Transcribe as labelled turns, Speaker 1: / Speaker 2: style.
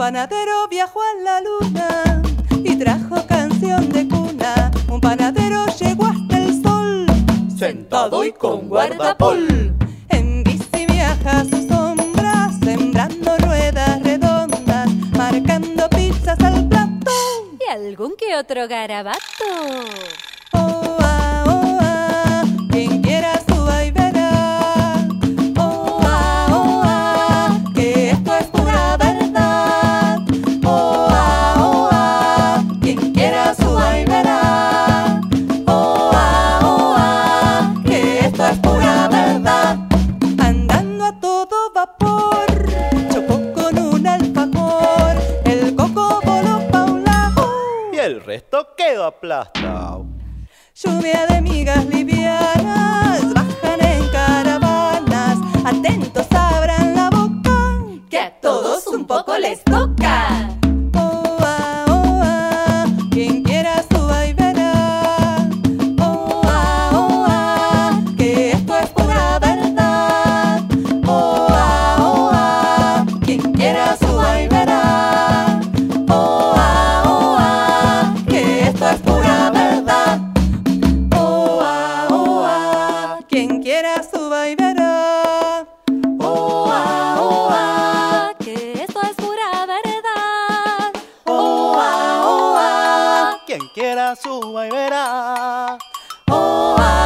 Speaker 1: panadero viajó a la luna y trajo canción de cuna. Un panadero llegó hasta el sol,
Speaker 2: sentado y con guardapol.
Speaker 1: En bici viaja su sombra, sembrando ruedas redondas, marcando pizzas al plato
Speaker 3: y algún que otro garabato.
Speaker 1: Oh, ah, quien quiera suba y verá. Oh, ah, que esto es pura verdad. Oh, ah, quien quiera suba y verá. Oh, ah, que esto es pura verdad. Andando a todo vapor, chocó con un alfajor. El coco voló pa' un lado
Speaker 2: y el resto quedó aplastado.
Speaker 1: Lluvia de migas livianas bajan en caravanas. Atentos, abran la boca,
Speaker 3: que a todos un poco les toca.
Speaker 1: Oh, ah, quien quiera suba y verá. Oh, ah, que esto es pura verdad. Oh, ah, quien quiera suba y verá. Oh, ah, que esto es pura verdad. Quien quiera suba y verá.
Speaker 3: Oh, ah, que esto es pura verdad.
Speaker 1: Oh, ah,
Speaker 2: quien quiera suba y verá.
Speaker 1: oh, ah.